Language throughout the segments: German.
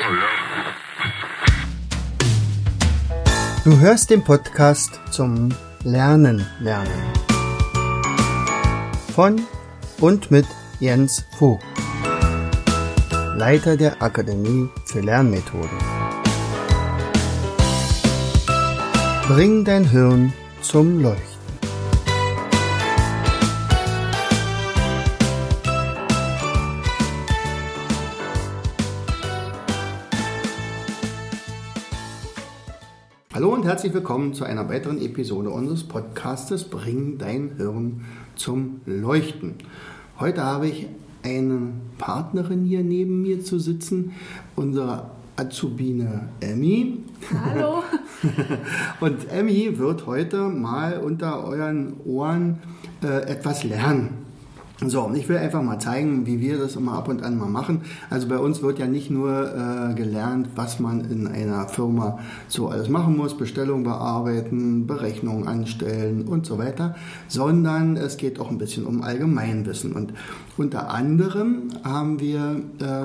Du hörst den Podcast zum Lernen. Von und mit Jens Vogt, Leiter der Akademie für Lernmethoden. Bring dein Hirn zum Leuchten. Hallo und herzlich willkommen zu einer weiteren Episode unseres Podcastes Bring dein Hirn zum Leuchten. Heute habe ich eine Partnerin hier neben mir zu sitzen, unsere Azubine Emmy. Hallo. Und Emmy wird heute mal unter euren Ohren etwas lernen. So, und ich will einfach mal zeigen, wie wir das immer ab und an mal machen. Also bei uns wird ja nicht nur gelernt, was man in einer Firma so alles machen muss, Bestellungen bearbeiten, Berechnungen anstellen und so weiter, sondern es geht auch ein bisschen um Allgemeinwissen. Und unter anderem haben wir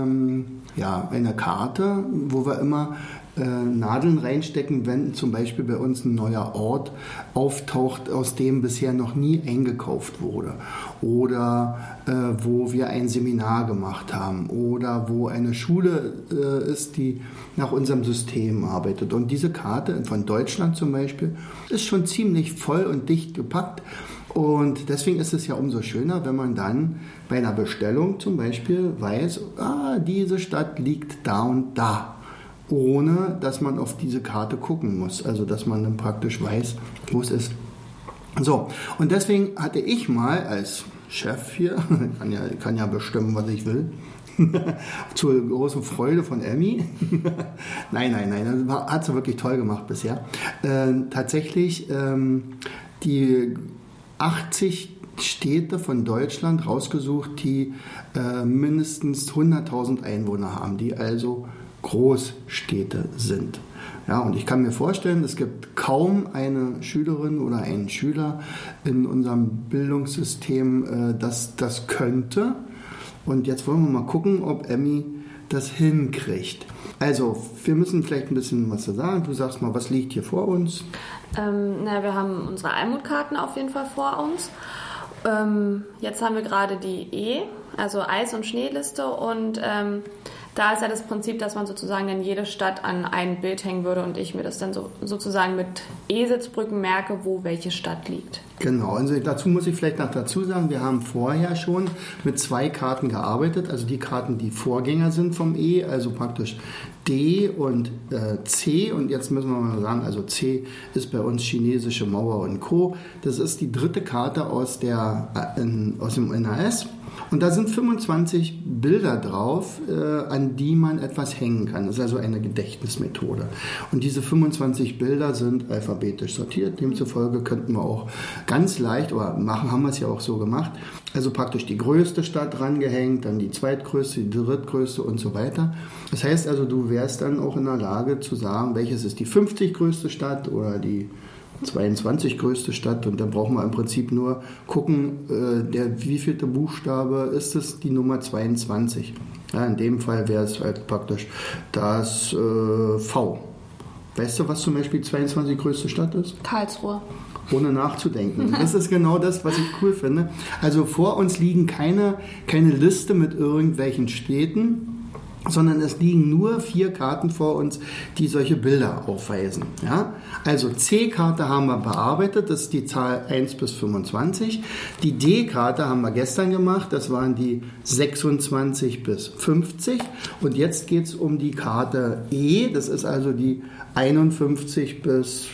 eine Karte, wo wir immer Nadeln reinstecken, wenn zum Beispiel bei uns ein neuer Ort auftaucht, aus dem bisher noch nie eingekauft wurde, oder wo wir ein Seminar gemacht haben oder wo eine Schule ist, die nach unserem System arbeitet. Und diese Karte von Deutschland zum Beispiel ist schon ziemlich voll und dicht gepackt. Und deswegen ist es ja umso schöner, wenn man dann bei einer Bestellung zum Beispiel weiß, diese Stadt liegt da und da, ohne dass man auf diese Karte gucken muss. Also dass man dann praktisch weiß, wo es ist. So, und deswegen hatte ich mal als Chef hier, kann ja bestimmen, was ich will, zur großen Freude von Emmy. Nein, das hat sie wirklich toll gemacht bisher. Tatsächlich die 80 Städte von Deutschland rausgesucht, die mindestens 100.000 Einwohner haben, die also Großstädte sind. Ja, und ich kann mir vorstellen, es gibt kaum eine Schülerin oder einen Schüler in unserem Bildungssystem, das könnte. Und jetzt wollen wir mal gucken, ob Emmy das hinkriegt. Also, wir müssen vielleicht ein bisschen was sagen. Du sagst mal, was liegt hier vor uns? Wir haben unsere Almutkarten auf jeden Fall vor uns. Jetzt haben wir gerade die also Eis- und Schneeliste, und da ist ja das Prinzip, dass man sozusagen dann jede Stadt an ein Bild hängen würde und ich mir das dann sozusagen mit E-Sitzbrücken merke, wo welche Stadt liegt. Genau, also dazu muss ich vielleicht noch dazu sagen, wir haben vorher schon mit 2 Karten gearbeitet, also die Karten, die Vorgänger sind vom E, also praktisch D und C, und jetzt müssen wir mal sagen, also C ist bei uns chinesische Mauer und Co. Das ist die 3. Karte aus dem NAS. Und da sind 25 Bilder drauf, an die man etwas hängen kann. Das ist also eine Gedächtnismethode. Und diese 25 Bilder sind alphabetisch sortiert. Demzufolge könnten wir auch ganz leicht, haben wir es ja auch so gemacht, also praktisch die größte Stadt rangehängt, dann die zweitgrößte, die drittgrößte und so weiter. Das heißt also, du wärst dann auch in der Lage zu sagen, welches ist die 50 größte Stadt oder die 22 größte Stadt, und dann brauchen wir im Prinzip nur gucken, wie vielte Buchstabe ist es, die Nummer 22. Ja, in dem Fall wäre es halt praktisch das V. Weißt du, was zum Beispiel die 22 größte Stadt ist? Karlsruhe. Ohne nachzudenken. Das ist genau das, was ich cool finde. Also vor uns liegen keine Liste mit irgendwelchen Städten, sondern es liegen nur 4 Karten vor uns, die solche Bilder aufweisen. Ja? Also C-Karte haben wir bearbeitet, das ist die Zahl 1 bis 25. Die D-Karte haben wir gestern gemacht, das waren die 26 bis 50. Und jetzt geht es um die Karte E, das ist also die 51 bis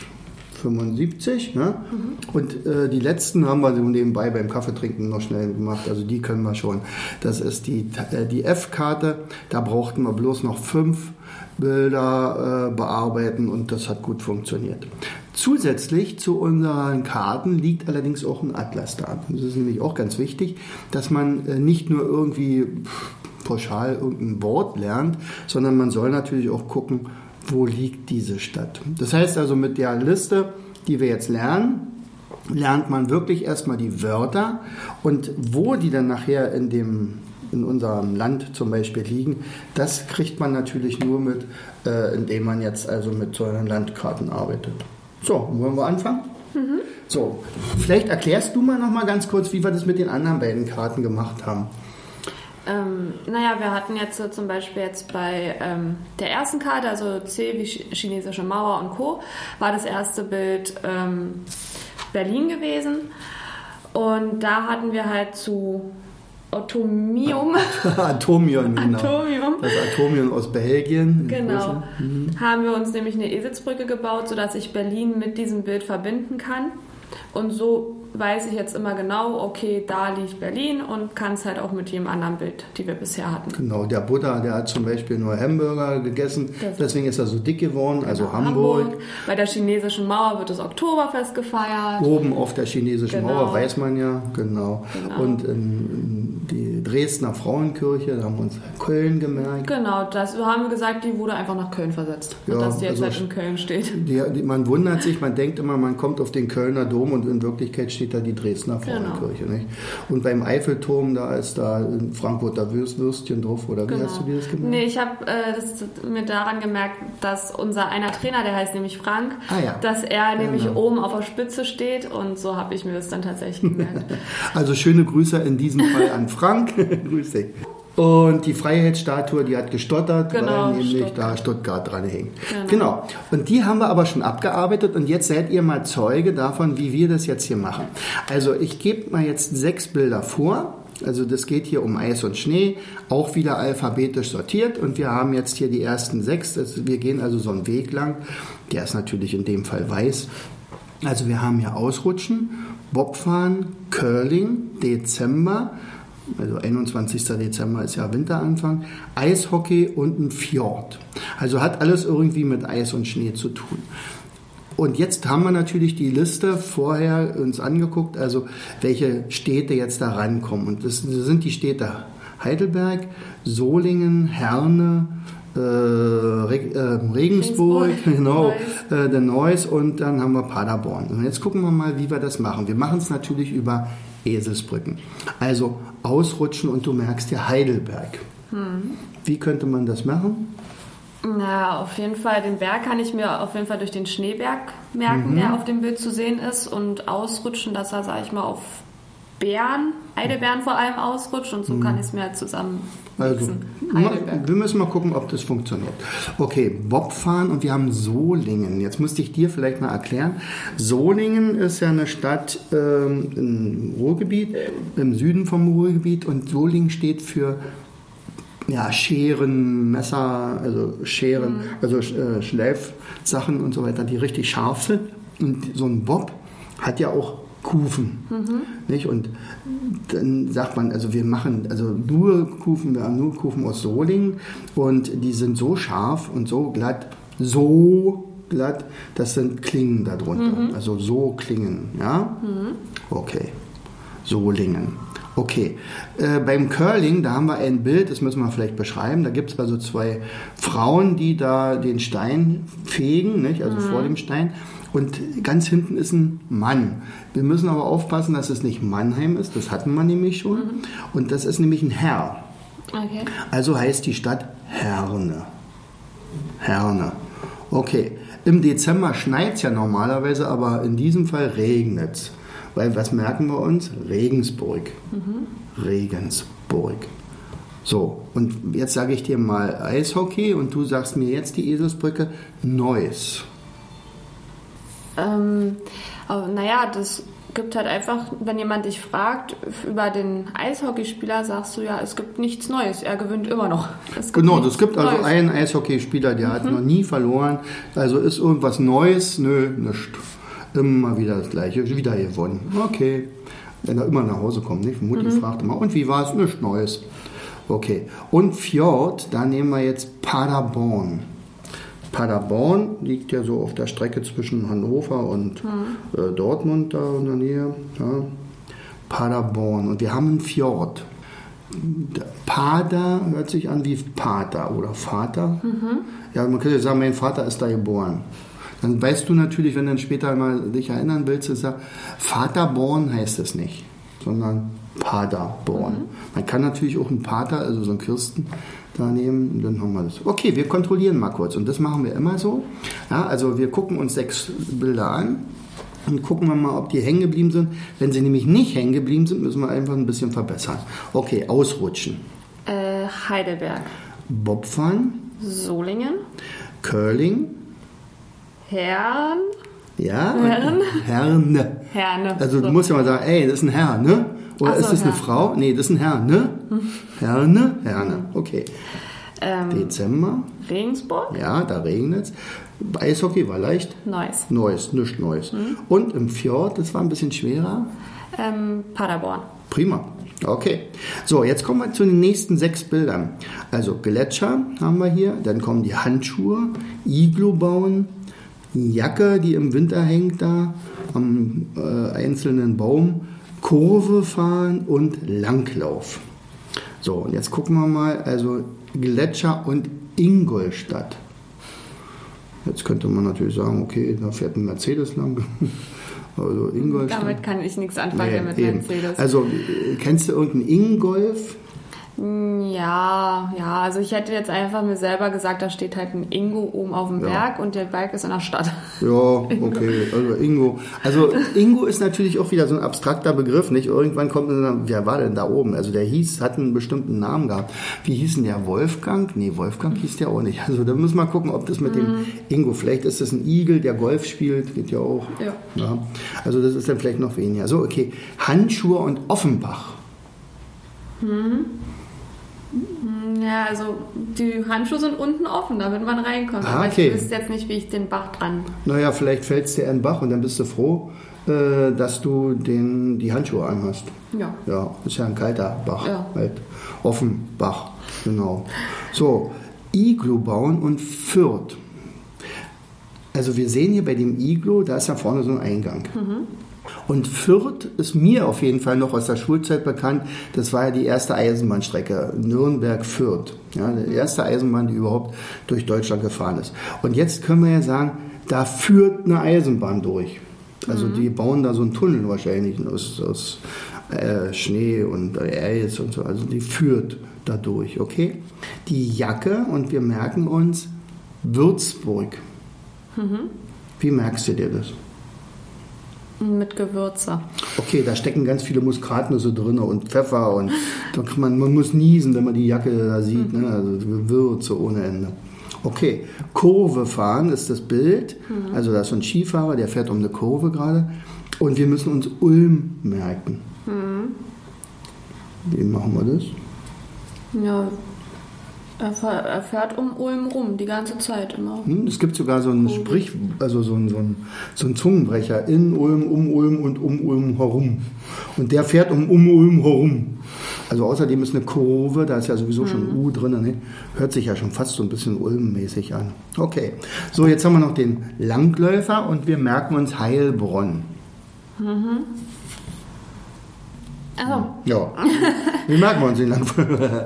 75, ne? Und die letzten haben wir so nebenbei beim Kaffeetrinken noch schnell gemacht, also die können wir schon. Das ist die F-Karte, da brauchten wir bloß noch 5 Bilder bearbeiten, und das hat gut funktioniert. Zusätzlich zu unseren Karten liegt allerdings auch ein Atlas da. Das ist nämlich auch ganz wichtig, dass man nicht nur irgendwie pauschal irgendein Wort lernt, sondern man soll natürlich auch gucken, wo liegt diese Stadt. Das heißt also, mit der Liste, die wir jetzt lernen, lernt man wirklich erstmal die Wörter, und wo die dann nachher in dem in unserem Land zum Beispiel liegen, das kriegt man natürlich nur mit, indem man jetzt also mit solchen Landkarten arbeitet. So, wollen wir anfangen? So, vielleicht erklärst du mal noch mal ganz kurz, wie wir das mit den anderen beiden Karten gemacht haben. Wir hatten jetzt zum Beispiel jetzt bei der ersten Karte, also C wie chinesische Mauer und Co., war das erste Bild Berlin gewesen. Und da hatten wir halt zu Atomium. Atomium, genau. Atomium. Das Atomium aus Belgien. Genau. Haben wir uns nämlich eine Eselsbrücke gebaut, sodass ich Berlin mit diesem Bild verbinden kann. Und so weiß ich jetzt immer genau, okay, da liegt Berlin und kann es halt auch mit jedem anderen Bild, die wir bisher hatten. Genau, der Buddha, der hat zum Beispiel nur Hamburger gegessen, deswegen ist er so dick geworden, also Hamburg. Bei der chinesischen Mauer wird das Oktoberfest gefeiert. Oben auf der chinesischen Mauer, weiß man ja, genau. Und die Dresdner Frauenkirche, da haben wir uns Köln gemerkt. Genau, das haben wir gesagt, die wurde einfach nach Köln versetzt. Und dass die jetzt halt in Köln steht. Man wundert sich, man denkt immer, man kommt auf den Kölner Dom und in Wirklichkeit steht da die Dresdner Frauenkirche. Nicht? Und beim Eiffelturm, da ist da ein Frankfurter Würstchen drauf, oder wie hast du dir das gemerkt? Nee, ich habe mir daran gemerkt, dass unser einer Trainer, der heißt nämlich Frank, dass er nämlich oben auf der Spitze steht und so habe ich mir das dann tatsächlich gemerkt. Also schöne Grüße in diesem Fall an Frank. Grüß dich. Und die Freiheitsstatue, die hat gestottert, weil nämlich da Stuttgart dran hängt. Genau. Und die haben wir aber schon abgearbeitet und jetzt seid ihr mal Zeuge davon, wie wir das jetzt hier machen. Also ich gebe mal jetzt 6 Bilder vor. Also das geht hier um Eis und Schnee, auch wieder alphabetisch sortiert und wir haben jetzt hier die ersten 6. Wir gehen also so einen Weg lang. Der ist natürlich in dem Fall weiß. Also wir haben hier Ausrutschen, Bobfahren, Curling, Dezember, also 21. Dezember ist ja Winteranfang, Eishockey und ein Fjord. Also hat alles irgendwie mit Eis und Schnee zu tun. Und jetzt haben wir natürlich die Liste vorher uns angeguckt, also welche Städte jetzt da rankommen. Und das sind die Städte Heidelberg, Solingen, Herne, Regensburg, genau, Neuss und dann haben wir Paderborn. Und jetzt gucken wir mal, wie wir das machen. Wir machen es natürlich über Eselsbrücken. Also ausrutschen und du merkst ja Heidelberg. Wie könnte man das machen? Na, auf jeden Fall, den Berg kann ich mir auf jeden Fall durch den Schneeberg merken, der auf dem Bild zu sehen ist und ausrutschen, dass er, sag ich mal, auf Heidelbeeren vor allem ausrutscht und so kann ich es mir halt zusammen also, wir müssen mal gucken, ob das funktioniert. Okay, Bobfahren und wir haben Solingen. Jetzt musste ich dir vielleicht mal erklären. Solingen ist ja eine Stadt im Ruhrgebiet, im Süden vom Ruhrgebiet und Solingen steht für Scheren, Messer, also Scheren, also Schleifsachen und so weiter, die richtig scharf sind. Und so ein Bob hat ja auch Kufen. Nicht? Und dann sagt man, also wir machen nur Kufen aus Solingen und die sind so scharf und so glatt, das sind Klingen darunter. Also so Klingen, ja? Okay. Solingen. Okay, beim Curling, da haben wir ein Bild, das müssen wir vielleicht beschreiben. Da gibt es also 2 Frauen, die da den Stein fegen, nicht? Also vor dem Stein. Und ganz hinten ist ein Mann. Wir müssen aber aufpassen, dass es nicht Mannheim ist, das hatten wir nämlich schon. Und das ist nämlich ein Herr. Okay. Also heißt die Stadt Herne. Herne. Okay, im Dezember schneit es ja normalerweise, aber in diesem Fall regnet es. Weil, was merken wir uns? Regensburg. Regensburg. So, und jetzt sage ich dir mal Eishockey und du sagst mir jetzt die Eselsbrücke Neuss. Das gibt halt einfach, wenn jemand dich fragt über den Eishockeyspieler, sagst du ja, es gibt nichts Neues, er gewinnt immer noch. Es gibt also einen Eishockeyspieler, der hat noch nie verloren, also ist irgendwas Neues? Nö, nichts. Immer wieder das Gleiche, wieder gewonnen. Okay, wenn er immer nach Hause kommt, nicht? Mutti fragt immer, und wie war es? Nichts Neues. Okay, und Fjord, da nehmen wir jetzt Paderborn. Paderborn liegt ja so auf der Strecke zwischen Hannover und Dortmund da in der Nähe. Ja. Paderborn. Und wir haben einen Fjord. Pader hört sich an wie Pater oder Vater. Ja, man könnte sagen, mein Vater ist da geboren. Dann weißt du natürlich, wenn du dann später mal dich erinnern willst, Vaterborn heißt es nicht, sondern Paderborn. Man kann natürlich auch einen Pater, also so einen Kirsten, da nehmen und dann haben wir das. Okay, wir kontrollieren mal kurz und das machen wir immer so. Ja, also wir gucken uns 6 Bilder an und gucken wir mal, ob die hängen geblieben sind. Wenn sie nämlich nicht hängen geblieben sind, müssen wir einfach ein bisschen verbessern. Okay, ausrutschen. Heidelberg. Bobfahren. Solingen. Curling. Herren. Ja, Herne. Herne. Also du musst ja mal sagen, ey, das ist ein Herr, ne? Oder ist das eine Frau? Nee, das ist ein Herr, ne? Herne. Okay. Dezember. Regensburg. Ja, da regnet es. Eishockey war leicht. Neuss. Nichts Neues. Und im Fjord, das war ein bisschen schwerer. Paderborn. Prima. Okay. So, jetzt kommen wir zu den nächsten 6 Bildern. Also Gletscher haben wir hier, dann kommen die Handschuhe, Iglu bauen, Jacke, die im Winter hängt da am einzelnen Baum, Kurve fahren und Langlauf. So, und jetzt gucken wir mal, also Gletscher und Ingolstadt. Jetzt könnte man natürlich sagen, okay, da fährt ein Mercedes lang. Also Ingolstadt. Damit kann ich nichts anfangen mit Mercedes. Also kennst du irgendeinen Ingolf? Ja, also ich hätte jetzt einfach mir selber gesagt, da steht halt ein Ingo oben auf dem Berg und der Berg ist in der Stadt. Ja, okay, also Ingo. Also Ingo ist natürlich auch wieder so ein abstrakter Begriff, nicht? Irgendwann kommt dann, wer war denn da oben? Also der hat einen bestimmten Namen gehabt. Wie hieß denn der? Wolfgang? Nee, Wolfgang hieß der auch nicht. Also da müssen wir gucken, ob das mit dem Ingo, vielleicht ist das ein Igel, der Golf spielt, geht ja auch. Ja. Also das ist dann vielleicht noch weniger. So, okay, Handschuhe und Offenbach. Ja, also die Handschuhe sind unten offen, damit man reinkommt. Aber ich wüsste jetzt nicht, wie ich den Bach dran... Naja, vielleicht fällt es dir in den Bach und dann bist du froh, dass du die Handschuhe anhast. Ja. Ja, ist ja ein kalter Bach. Ja. Halt. Offenbach, genau. So, Iglu bauen und Fürth. Also wir sehen hier bei dem Iglu, da ist ja vorne so ein Eingang. Und Fürth ist mir auf jeden Fall noch aus der Schulzeit bekannt. Das war ja die erste Eisenbahnstrecke, Nürnberg-Fürth. Ja, die erste Eisenbahn, die überhaupt durch Deutschland gefahren ist. Und jetzt können wir ja sagen, da führt eine Eisenbahn durch. Also die bauen da so einen Tunnel wahrscheinlich aus Schnee und Eis und so. Also die führt da durch, okay? Die Jacke, und wir merken uns Würzburg. Wie merkst du dir das? Mit Gewürze. Okay, da stecken ganz viele Muskatnüsse drin und Pfeffer und man muss niesen, wenn man die Jacke da sieht. Ne? Also Gewürze ohne Ende. Okay, Kurve fahren ist das Bild. Also da ist so ein Skifahrer, der fährt um eine Kurve gerade. Und wir müssen uns Ulm merken. Wie machen wir das? Ja, er fährt um Ulm rum, die ganze Zeit immer. Es gibt sogar so einen also so einen Zungenbrecher. In Ulm, um Ulm und um Ulm herum. Und der fährt um Ulm herum. Also außerdem ist eine Kurve, da ist ja sowieso schon ein U drin, ne? Hört sich ja schon fast so ein bisschen Ulm-mäßig an. Okay, so jetzt haben wir noch den Langläufer und wir merken uns Heilbronn. Also. Ja, wie merken wir uns den Langläufer?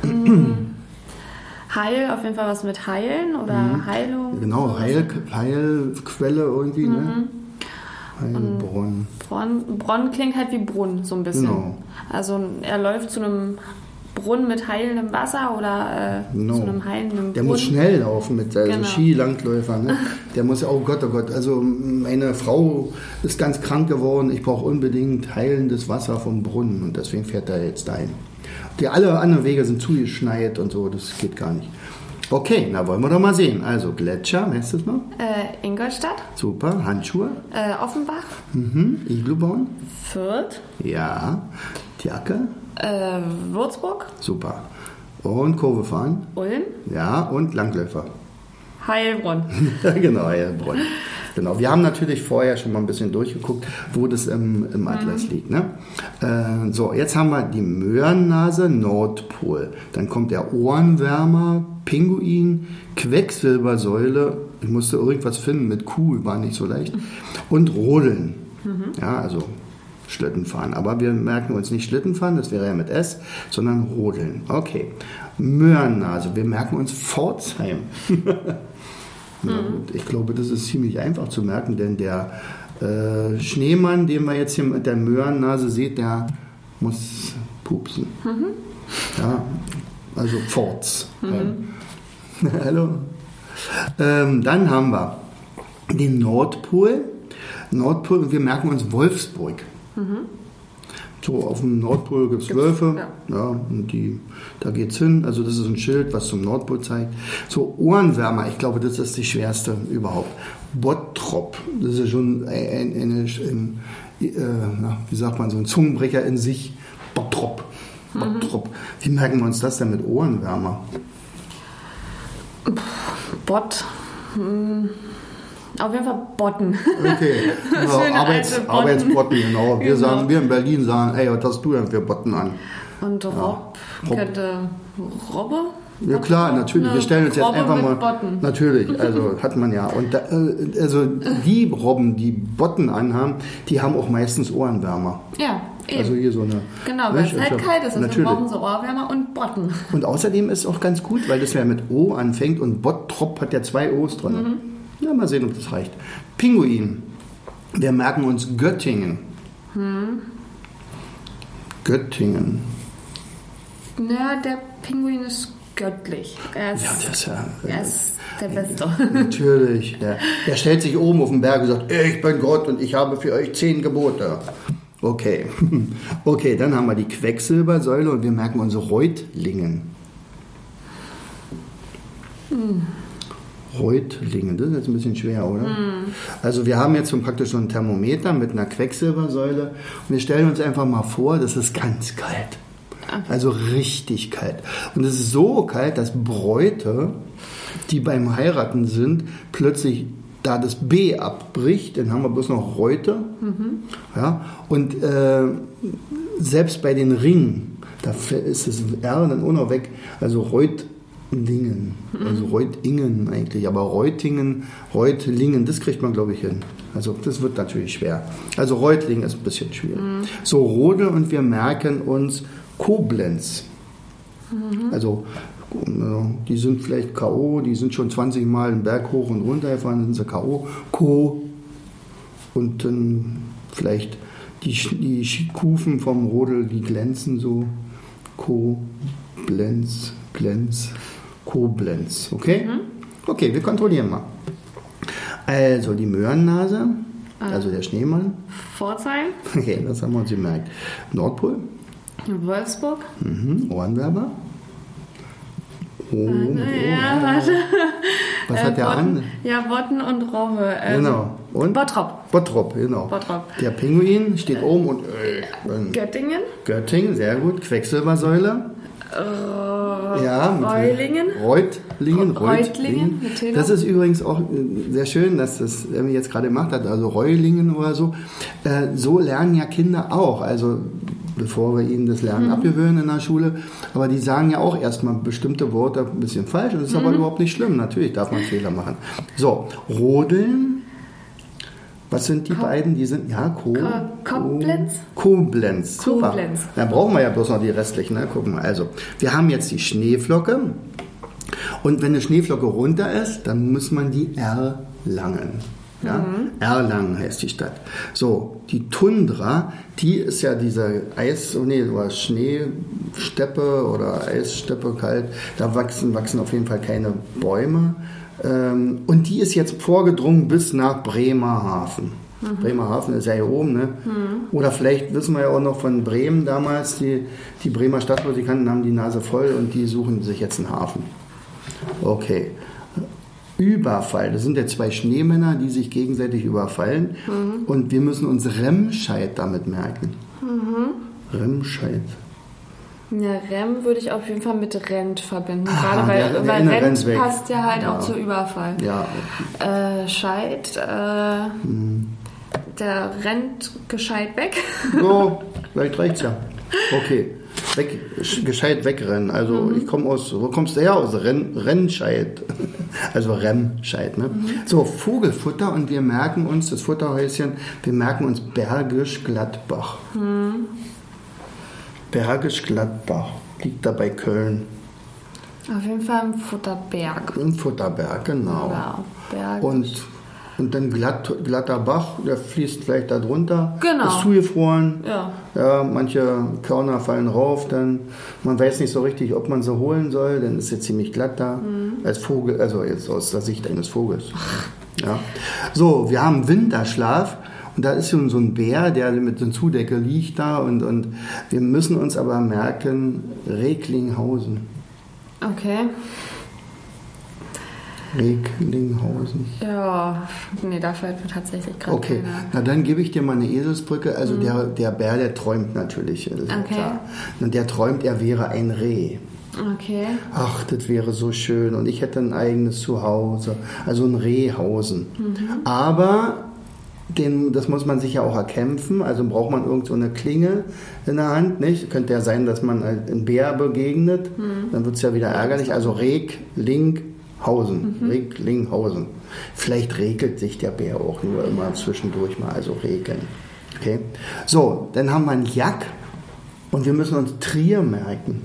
Heil, auf jeden Fall was mit Heilen oder Heilung. Genau, Heilquelle irgendwie, ne? Heilbronn. Bronn klingt halt wie Brunnen, so ein bisschen. Genau. Also er läuft zu einem Brunnen mit heilendem Wasser oder zu einem heilenden Brunnen. Der muss schnell laufen mit Skilangläufer. Ne? Der muss, oh Gott, also meine Frau ist ganz krank geworden, ich brauche unbedingt heilendes Wasser vom Brunnen und deswegen fährt er jetzt dahin. Alle anderen Wege sind zugeschneit und so, das geht gar nicht. Okay, na wollen wir doch mal sehen. Also Gletscher, weißt du es noch? Ingolstadt. Super, Handschuhe. Offenbach. Iglu bauen. Fürth. Ja. Jacke. Würzburg. Super. Und Kurve fahren. Ulm. Ja, und Langläufer. Heilbronn. Genau, Heilbronn. Genau, wir haben natürlich vorher schon mal ein bisschen durchgeguckt, wo das im Atlas liegt. Ne? So, jetzt haben wir die Möhrennase, Nordpol. Dann kommt der Ohrenwärmer, Pinguin, Quecksilbersäule. Ich musste irgendwas finden mit Kuh, war nicht so leicht. Und Rodeln. Ja, also Schlittenfahren. Aber wir merken uns nicht Schlittenfahren, das wäre ja mit S, sondern Rodeln. Okay. Möhrennase, wir merken uns Pforzheim. Ja, ich glaube, das ist ziemlich einfach zu merken, denn der Schneemann, den wir jetzt hier mit der Möhrennase sehen, der muss pupsen. Ja, also Forts. Hallo. Dann haben wir den Nordpol. Wir merken uns Wolfsburg. So, auf dem Nordpol gibt es Wölfe, ja, und da geht's hin. Also das ist ein Schild, was zum Nordpol zeigt. So, Ohrenwärmer, ich glaube, das ist die schwerste überhaupt. Bottrop, das ist schon wie sagt man, so ein Zungenbrecher in sich. Bottrop. Wie merken wir uns das denn mit Ohrenwärmer? Auf jeden Fall Botten. Okay, ja, Arbeitsbotten, genau. Wir in Berlin sagen, ey, was hast du denn für Botten an? Und Rob könnte Robbe? Ja klar, natürlich. Wir stellen uns jetzt Robbe einfach mal. Botten. Natürlich, also hat man ja. Und also die Robben, die Botten anhaben, die haben auch meistens Ohrenwärmer. Ja, eben. Also hier so eine. Genau, weil es halt kalt ist, also brauchen sie Ohrwärmer und Botten. Und außerdem ist es auch ganz gut, weil das ja mit O anfängt und Bottrop hat ja 2 O's drin. Ja, mal sehen, ob das reicht. Pinguin. Wir merken uns Göttingen. Göttingen. Ja, der Pinguin ist göttlich. Er ist der Beste. Natürlich. Der stellt sich oben auf den Berg und sagt, ich bin Gott und ich habe für euch 10 Gebote. Okay. Okay, dann haben wir die Quecksilbersäule und wir merken unsere Reutlingen. Reutlingen, das ist jetzt ein bisschen schwer, oder? Also wir haben jetzt praktisch so ein Thermometer mit einer Quecksilbersäule und wir stellen uns einfach mal vor, das ist ganz kalt. Also richtig kalt. Und es ist so kalt, dass Bräute, die beim Heiraten sind, plötzlich da das B abbricht, dann haben wir bloß noch Reute. Ja, und selbst bei den Ringen, da ist das R dann auch noch weg. Also Reutlingen, also Reutingen eigentlich, aber Reutlingen, das kriegt man, glaube ich, hin. Also das wird natürlich schwer. Also Reutlingen ist ein bisschen schwierig. So, Rodel und wir merken uns Koblenz. Also die sind vielleicht K.O., die sind schon 20 Mal den Berg hoch und runter gefahren, dann sind sie K.O. Und dann vielleicht die Kufen vom Rodel, die glänzen so. Koblenz. Okay? Okay, wir kontrollieren mal. Also die Möhrennase, also der Schneemann. Pforzheim. Okay, das haben wir uns gemerkt. Nordpol. Wolfsburg. Ohrenwärmer. Warte. Was hat der an? Ja, Botten und Robbe. Genau. Und? Bottrop, genau. Bottrop. Der Pinguin steht oben und Göttingen, sehr gut. Quecksilbersäule. Reutlingen. Das ist übrigens auch sehr schön, dass das Emmy jetzt gerade gemacht hat, also Reulingen oder so. So lernen ja Kinder auch, also bevor wir ihnen das Lernen abgewöhnen in der Schule. Aber die sagen ja auch erstmal bestimmte Worte ein bisschen falsch. Und das ist aber überhaupt nicht schlimm. Natürlich darf man Fehler machen. So, Rodeln. Was sind die beiden? Die sind, Koblenz. Super. Dann brauchen wir ja bloß noch die restlichen. Ne? Gucken wir. Also, wir haben jetzt die Schneeflocke. Und wenn eine Schneeflocke runter ist, dann muss man die erlangen. Ja? Erlangen heißt die Stadt. So, die Tundra, die ist ja diese Schneesteppe oder Eissteppe kalt. Da wachsen auf jeden Fall keine Bäume. Und die ist jetzt vorgedrungen bis nach Bremerhaven. Bremerhaven ist ja hier oben, ne? Oder vielleicht wissen wir ja auch noch von Bremen damals, die Bremer Stadtmusikanten haben die Nase voll und die suchen sich jetzt einen Hafen. Okay. Überfall, das sind ja 2 Schneemänner, die sich gegenseitig überfallen und wir müssen uns Remscheid damit merken. Remscheid. Ja, Rem würde ich auf jeden Fall mit Rent verbinden. Gerade weil Rent passt ja halt auch zu Überfall. Ja. Scheid, der rennt gescheit weg. So, vielleicht reicht's ja. Okay. Gescheit wegrennen. Also ich komme wo kommst du her? Aus Remscheid. Also Remscheid. Ne? So, Vogelfutter und wir merken uns, das Futterhäuschen, wir merken uns Bergisch Gladbach. Bergisch Gladbach liegt da bei Köln. Auf jeden Fall im Futterberg. Im Futterberg, genau. Ja, und Und dann glatter Bach, der fließt vielleicht da drunter, Genau. ist zugefroren. Ja. Ja, manche Körner fallen rauf, dann man weiß nicht so richtig, ob man sie holen soll, dann ist jetzt ziemlich glatt da als Vogel, also jetzt aus der Sicht eines Vogels. Ja. So, wir haben Winterschlaf und da ist so ein Bär, der mit so einer Zudecke liegt da und wir müssen uns aber merken, Recklinghausen. Okay. Recklinghausen. Ja, nee, da fällt mir tatsächlich gerade Okay, keiner. na dann gebe ich dir mal eine Eselsbrücke. Also der Bär, der träumt natürlich, das ist ja Okay. klar. Und der träumt, er wäre ein Reh. Okay. Ach, das wäre so schön und ich hätte ein eigenes Zuhause, also ein Rehhausen. Aber das muss man sich ja auch erkämpfen, also braucht man irgend so eine Klinge in der Hand, nicht? Könnte ja sein, dass man einem Bär begegnet, dann wird es ja wieder ärgerlich. Also Recklinghausen. Recklinghausen. Vielleicht regelt sich der Bär auch nur immer zwischendurch mal, also regeln. Okay? So, dann haben wir einen Jack und wir müssen uns Trier merken.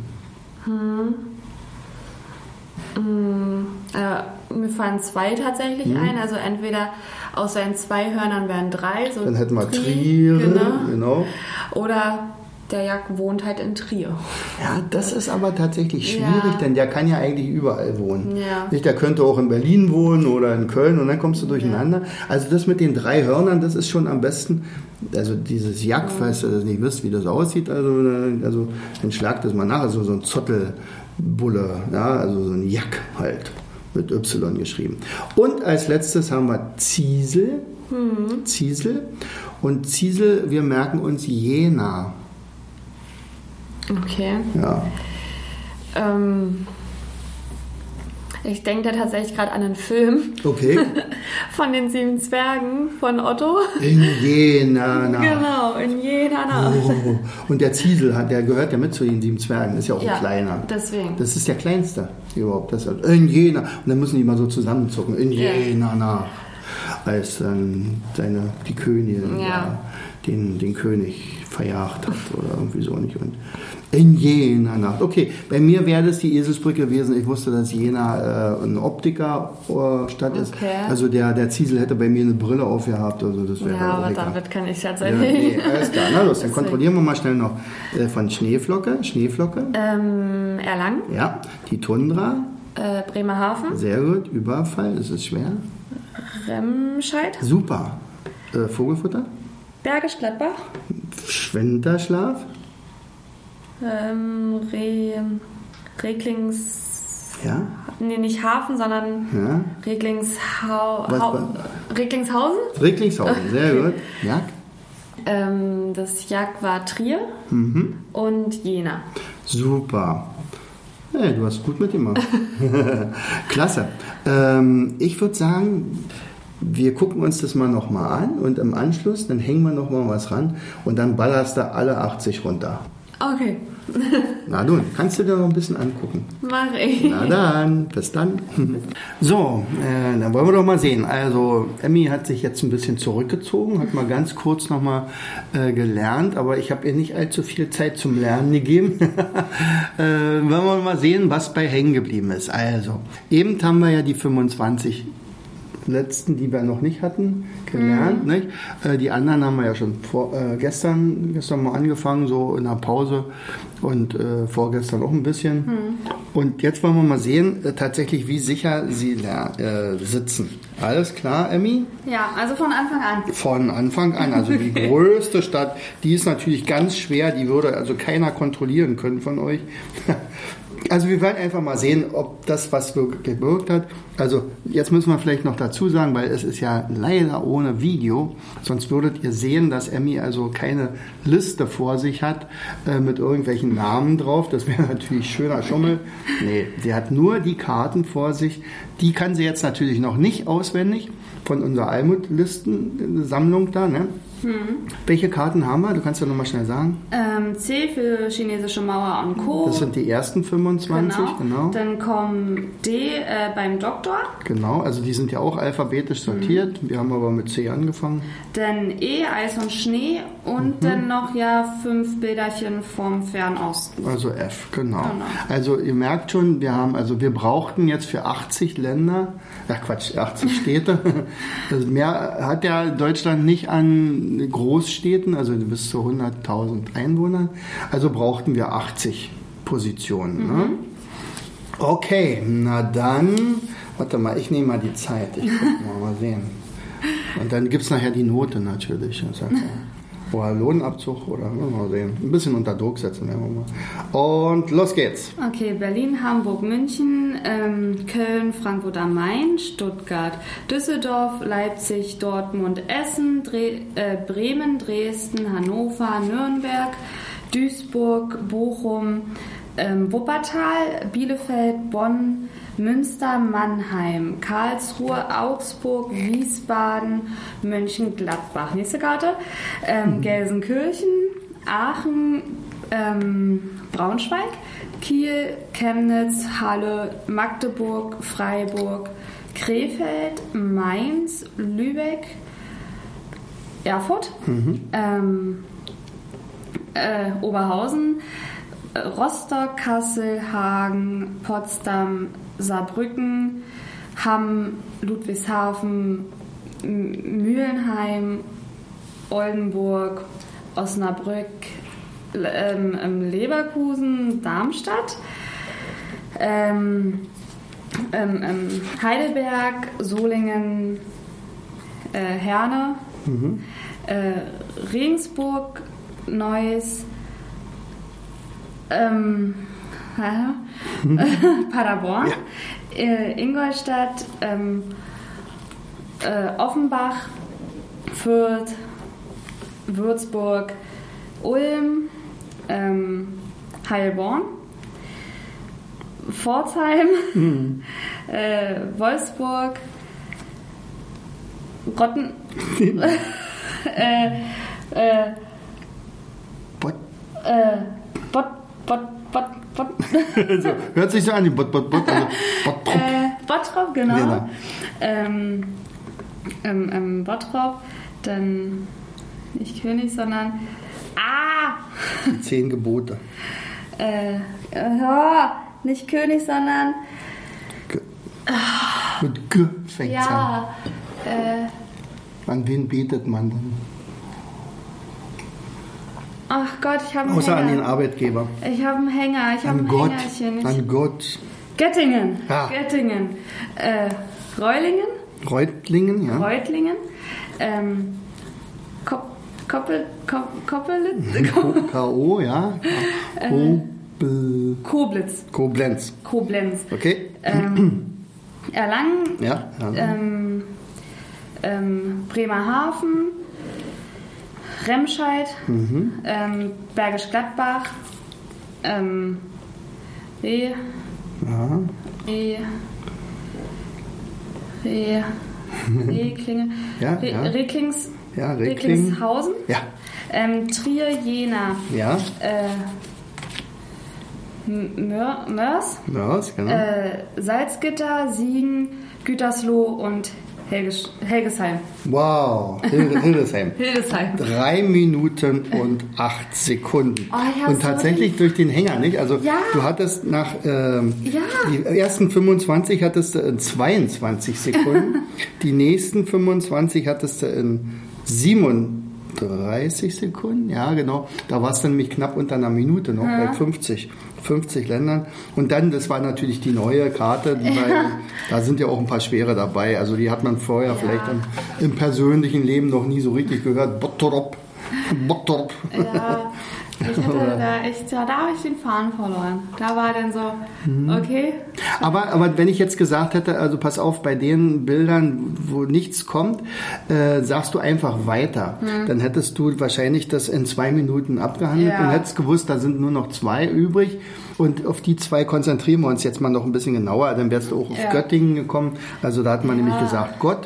Mir fallen 2 tatsächlich ein. Also entweder aus seinen 2 Hörnern wären 3. So Dann hätten wir Trier, genau. Oder der Jack wohnt halt in Trier. Ja, das ist aber tatsächlich schwierig, Ja. denn der kann ja eigentlich überall wohnen. Ja. Nicht, der könnte auch in Berlin wohnen oder in Köln und dann kommst du durcheinander. Also das mit den 3 Hörnern, das ist schon am besten. Also dieses Jack, falls ihr das nicht wisst, wie das aussieht, also dann schlagt das mal nach. Also so ein Zottelbulle, ja, also so ein Jack halt, mit Y geschrieben. Und als letztes haben wir Ziesel. Ziesel. Und Ziesel, wir merken uns Jena. Okay. Ja. Ich denke da tatsächlich gerade an einen Film Okay. von den 7 Zwergen von Otto. In Jena. Genau, in Jena Nacht. Oh. Und der Ziesel, der gehört ja mit zu den 7 Zwergen, ist ja auch ein kleiner. Deswegen. Das ist der kleinste überhaupt. Das ist in Jena. Und dann müssen die mal so zusammenzucken. In Jena nach. Als die Königin den König verjagt hat oder irgendwie so nicht. Und in Jena Nacht. Okay, bei mir wäre das die Eselsbrücke gewesen. Ich wusste, dass Jena eine Optikerstadt ist. Okay. Also der Ziesel hätte bei mir eine Brille aufgehabt. Also das wäre Ja, auch aber egal. damit kann ich Ja, tatsächlich. nee, alles klar. Na los, dann kontrollieren wir mal schnell noch von Schneeflocke. Erlangen, Ja, die Tundra. Bremerhaven, Sehr gut. Überfall, das ist schwer. Remscheid, Super. Vogelfutter. Bergisch Gladbach, Winterschlaf. Reglings... Ja. Nee, nicht Hafen, sondern Ja. Reglingshausen. Recklinghausen, sehr gut. Ja. Das Jack war Trier und Jena. Super. Hey, du hast gut mitgemacht. Klasse. Ich würde sagen, wir gucken uns das mal nochmal an und im Anschluss, dann hängen wir nochmal was ran und dann ballerst du alle 80 runter. Okay, Na du, kannst du dir noch ein bisschen angucken. mache ich. Na dann, bis dann. So, dann wollen wir doch mal sehen. Also Emmy hat sich jetzt ein bisschen zurückgezogen, hat mal ganz kurz nochmal gelernt, aber ich habe ihr nicht allzu viel Zeit zum Lernen gegeben. Wollen wir mal sehen, was bei hängen geblieben ist. Also, eben haben wir ja die 25 letzten, die wir noch nicht hatten, gelernt. Nicht? Die anderen haben wir ja schon gestern mal angefangen, so in der Pause und vorgestern auch ein bisschen. Und jetzt wollen wir mal sehen, tatsächlich, wie sicher sie sitzen. Alles klar, Emmy? Ja, also von Anfang an. Von Anfang an. Also die größte Stadt, die ist natürlich ganz schwer, die würde also keiner kontrollieren können von euch. Also wir werden einfach mal sehen, ob das was gewirkt hat. Also jetzt müssen wir vielleicht noch dazu sagen, weil es ist ja leider ohne Video, sonst würdet ihr sehen, dass Emmy also keine Liste vor sich hat mit irgendwelchen Namen drauf. Das wäre natürlich schöner Schummel. Nee, sie hat nur die Karten vor sich. Die kann sie jetzt natürlich noch nicht auswendig von unserer Almut-Listen-Sammlung da, ne? Welche Karten haben wir? Du kannst ja nochmal schnell sagen. C für chinesische Mauer und Co. Das sind die ersten 25, genau. Dann kommt D beim Doktor. Genau, also die sind ja auch alphabetisch sortiert. Wir haben aber mit C angefangen. Dann E, Eis und Schnee und dann noch 5 Bilderchen vom Fernosten. Also F, genau. Also ihr merkt schon, wir brauchten jetzt für 80 Länder, 80 Städte. Also mehr hat ja Deutschland nicht an Großstädten, also bis zu 100.000 Einwohnern. Also brauchten wir 80 Positionen. Ne? Okay, na dann, warte mal, ich nehme mal die Zeit. Ich guck mal sehen. Und dann gibt es nachher die Note natürlich. Oder Lohnabzug oder mal sehen. Ein bisschen unter Druck setzen wir mal. Und los geht's. Okay, Berlin, Hamburg, München, Köln, Frankfurt am Main, Stuttgart, Düsseldorf, Leipzig, Dortmund, Essen, Bremen, Dresden, Hannover, Nürnberg, Duisburg, Bochum, Wuppertal, Bielefeld, Bonn, Münster, Mannheim, Karlsruhe, Augsburg, Wiesbaden, Mönchengladbach. Nächste Karte. Gelsenkirchen, Aachen, Braunschweig, Kiel, Chemnitz, Halle, Magdeburg, Freiburg, Krefeld, Mainz, Lübeck, Erfurt, Oberhausen, Rostock, Kassel, Hagen, Potsdam, Saarbrücken, Hamm, Ludwigshafen, Mülheim, Oldenburg, Osnabrück, Leverkusen, Darmstadt, Heidelberg, Solingen, Herne, Regensburg, Neuss, Paderborn, Ingolstadt, Offenbach, Fürth, Würzburg, Ulm, Heilbronn, Pforzheim, Wolfsburg, Rotten, So, hört sich so an, die Bottrop, genau. Bottrop, dann nicht König, sondern die 10 Gebote. Nicht König, sondern mit G fängt es an. An wen betet man dann? Ach Gott, ich habe einen Außer Hänger. an den Arbeitgeber. Ich habe einen Hänger, ich habe ein Gott. Hängerchen. An Gott. Göttingen. Ja. Göttingen. Reulingen. Reutlingen, ja. Reutlingen. Koppelitz. K.O., ja. Koblenz. Koblenz. Okay. Erlangen. Ja. Bremerhaven. Remscheid. Bergisch Gladbach. Rehklinge. Reklingshausen. Ja. Trier, Jena. Ja. Mörs. Mörs, genau. Salzgitter, Siegen, Gütersloh und Helgesheim. Wow, Hildesheim. Hildesheim. 3 Minuten und 8 Sekunden. Und tatsächlich durch den Hänger, nicht? Also du hattest nach die ersten 25 hattest du in 22 Sekunden, die nächsten 25 hattest du in 37 Sekunden, ja genau. Da war es dann nämlich knapp unter einer Minute noch bei 50 Ländern. Und dann, das war natürlich die neue Karte, da sind ja auch ein paar schwere dabei. Also die hat man vorher vielleicht im persönlichen Leben noch nie so richtig gehört. Bottrop. Ja, da habe ich den Faden verloren. Da war dann so, okay. Aber wenn ich jetzt gesagt hätte, also pass auf, bei den Bildern, wo nichts kommt, sagst du einfach weiter. Dann hättest du wahrscheinlich das in 2 Minuten abgehandelt und hättest gewusst, da sind nur noch 2 übrig. Und auf die 2 konzentrieren wir uns jetzt mal noch ein bisschen genauer. Dann wärst du auch auf Göttingen gekommen. Also da hat man nämlich gesagt, Gott.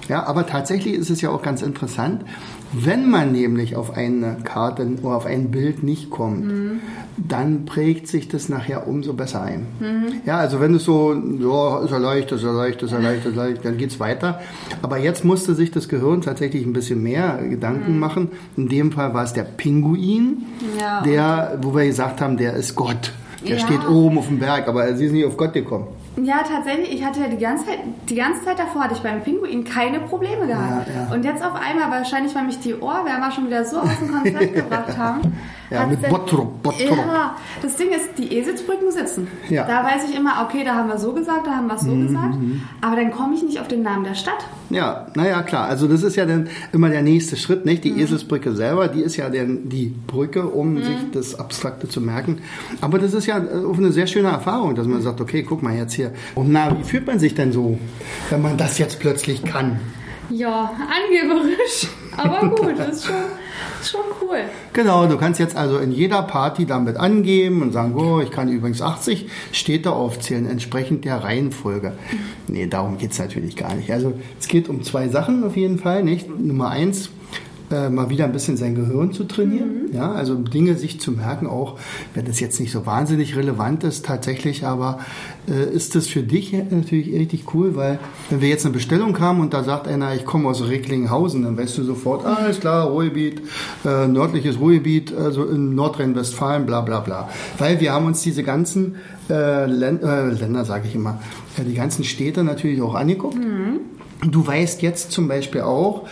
Ja, aber tatsächlich ist es ja auch ganz interessant, wenn man nämlich auf eine Karte oder auf ein Bild nicht kommt, dann prägt sich das nachher umso besser ein. Ja, also wenn es so, ja, ist ja leicht, dann geht's weiter. Aber jetzt musste sich das Gehirn tatsächlich ein bisschen mehr Gedanken machen. In dem Fall war es der Pinguin, der, wo wir gesagt haben, der ist Gott. Der steht oben auf dem Berg, aber sie ist nicht auf Gott gekommen. Ja, tatsächlich. Ich hatte ja die ganze Zeit davor hatte ich beim Pinguin keine Probleme gehabt. Ja. Und jetzt auf einmal, wahrscheinlich, weil mich die Ohrwärmer schon wieder so aus dem Konzept gebracht haben. Ja, mit Bottrop. Ja, das Ding ist, die Eselsbrücken sitzen. Ja. Da weiß ich immer, okay, da haben wir so gesagt, da haben wir so gesagt. Aber dann komme ich nicht auf den Namen der Stadt. Ja, naja, klar. Also das ist ja dann immer der nächste Schritt, nicht? Die Eselsbrücke selber, die ist ja die Brücke, um sich das Abstrakte zu merken. Aber das ist ja auch eine sehr schöne Erfahrung, dass man sagt, okay, guck mal jetzt hier. Und wie fühlt man sich denn so, wenn man das jetzt plötzlich kann? Ja, angeberisch. Aber gut, das ist schon cool. Genau, du kannst jetzt also in jeder Party damit angeben und sagen, oh, ich kann übrigens 80 Städte aufzählen, entsprechend der Reihenfolge. Nee, darum geht es natürlich gar nicht. Also es geht um 2 Sachen auf jeden Fall, nicht? Nummer 1, mal wieder ein bisschen sein Gehirn zu trainieren. Ja, also Dinge sich zu merken, auch wenn das jetzt nicht so wahnsinnig relevant ist tatsächlich, aber ist das für dich natürlich richtig cool, weil wenn wir jetzt eine Bestellung haben und da sagt einer, ich komme aus Recklinghausen, dann weißt du sofort, alles klar, Ruhrgebiet, nördliches Ruhrgebiet, also in Nordrhein-Westfalen, bla bla bla. Weil wir haben uns diese ganzen Länder, sage ich immer, die ganzen Städte natürlich auch angeguckt. Du weißt jetzt zum Beispiel auch,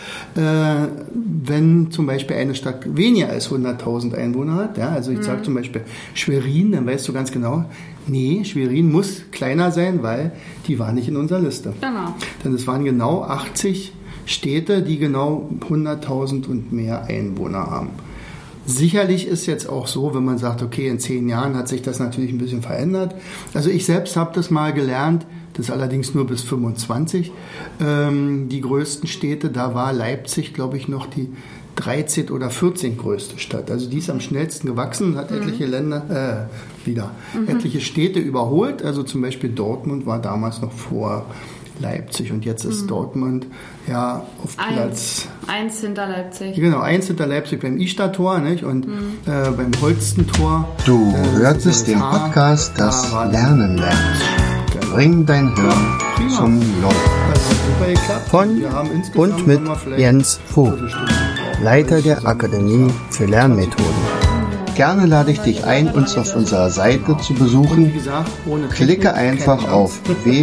wenn zum Beispiel eine Stadt weniger als 100.000 Einwohner hat, ja, also ich sage zum Beispiel Schwerin, dann weißt du ganz genau, nee, Schwerin muss kleiner sein, weil die war nicht in unserer Liste. Genau. Denn es waren genau 80 Städte, die genau 100.000 und mehr Einwohner haben. Sicherlich ist jetzt auch so, wenn man sagt, okay, in 10 Jahren hat sich das natürlich ein bisschen verändert. Also ich selbst habe das mal gelernt, das allerdings nur bis 25. Die größten Städte, da war Leipzig, glaube ich, noch die 13. oder 14. größte Stadt. Also die ist am schnellsten gewachsen, hat etliche etliche Städte überholt. Also zum Beispiel Dortmund war damals noch vor Leipzig und jetzt ist Dortmund ja auf Platz 1 hinter Leipzig. Genau, 1 hinter Leipzig beim Istar-Tor, nicht? Und beim Holstentor. Du hörtest den Podcast Das Lernen lernt. Bring dein Hirn zum Laufen. Von und mit Jens Vogt, Leiter der Akademie für Lernmethoden. Gerne lade ich dich ein, uns auf unserer Seite zu besuchen. Klicke einfach auf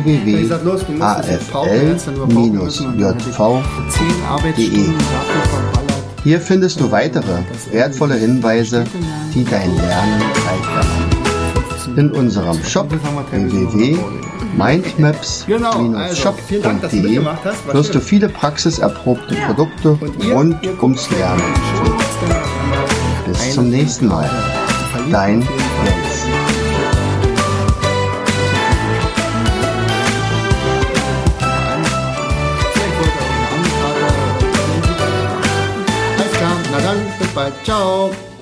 www.afl-jv.de. Hier findest du weitere wertvolle Hinweise, die dein Lernen leichter machen. In unserem Shop www.mindmaps-shop.de wirst du viele praxiserprobte Produkte rund ums Lernen. Bis zum nächsten Mal. Dein Jens. Alles klar, na dann, bis bald. Ciao.